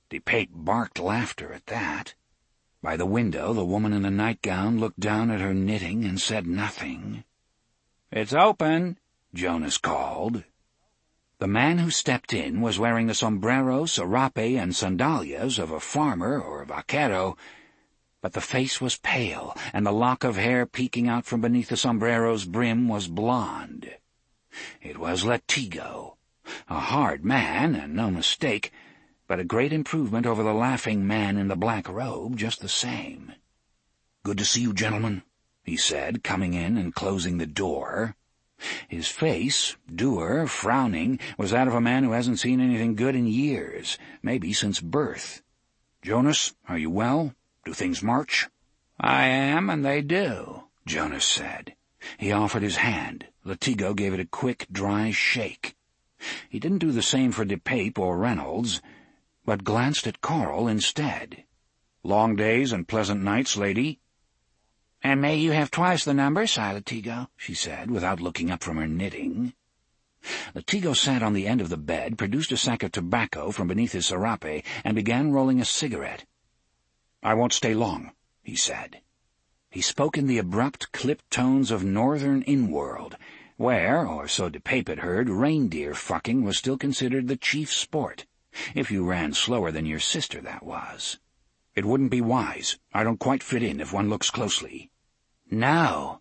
DePape barked laughter at that. By the window, the woman in the nightgown looked down at her knitting and said nothing. "It's open," Jonas called. The man who stepped in was wearing the sombrero, serape, and sandalias of a farmer or vaquero, but the face was pale, and the lock of hair peeking out from beneath the sombrero's brim was blonde. It was Latigo, a hard man, and no mistake, but a great improvement over the laughing man in the black robe just the same. "Good to see you, gentlemen," he said, coming in and closing the door. His face, dour, frowning, was that of a man who hasn't seen anything good in years, maybe since birth. "Jonas, are you well? Do things march?" "I am, and they do," Jonas said. He offered his hand. Latigo gave it a quick, dry shake. He didn't do the same for DePape or Reynolds, but glanced at Coral instead. "Long days and pleasant nights, lady." "And may you have twice the number, Sir Latigo," she said, without looking up from her knitting. Latigo sat on the end of the bed, produced a sack of tobacco from beneath his serape, and began rolling a cigarette. "I won't stay long," he said. He spoke in the abrupt, clipped tones of northern in-world, where, or so DePape had heard, reindeer fucking was still considered the chief sport. If you ran slower than your sister, that was. "It wouldn't be wise. I don't quite fit in if one looks closely." "No,"